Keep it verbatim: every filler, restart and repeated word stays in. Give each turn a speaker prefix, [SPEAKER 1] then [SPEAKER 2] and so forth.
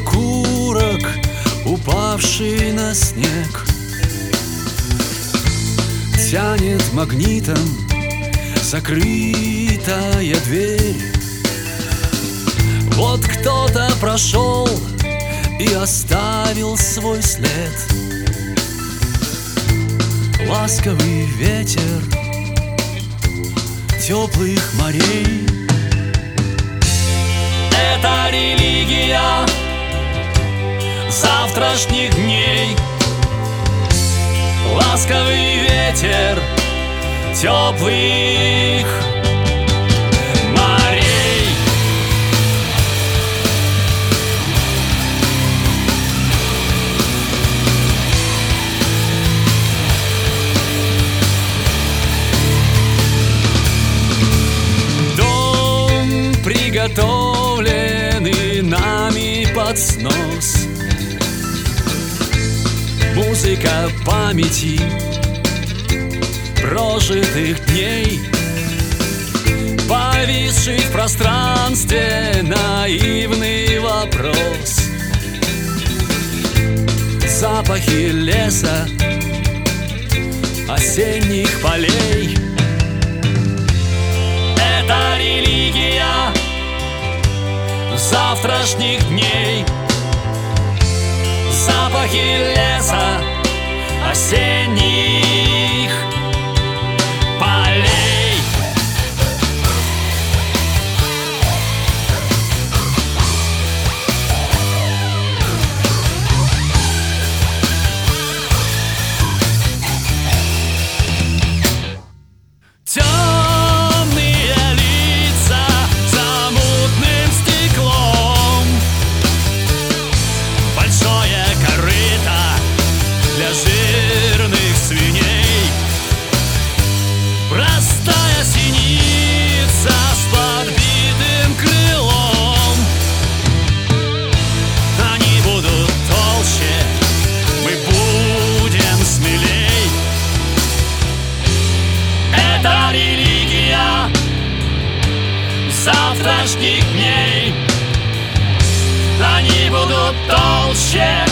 [SPEAKER 1] окурок, упавший на снег, тянет магнитом закрытая дверь. Вот кто-то прошел и оставил свой след. Ласковый ветер теплых морей. Это религия завтрашних дней. Ласковый ветер теплых морей. Дом, приготовленный нами под снос. Музыка памяти прожитых дней, повисший в пространстве наивный вопрос. Запахи леса, осенних полей. Это религия завтрашних дней. Запахи леса, осенних полей. Темные лица за мутным стеклом. Большое корыто для жирных свиней. Простая синица с подбитым крылом. Они будут толще, мы будем смелей. Это религия завтрашних дней. Они будут толще,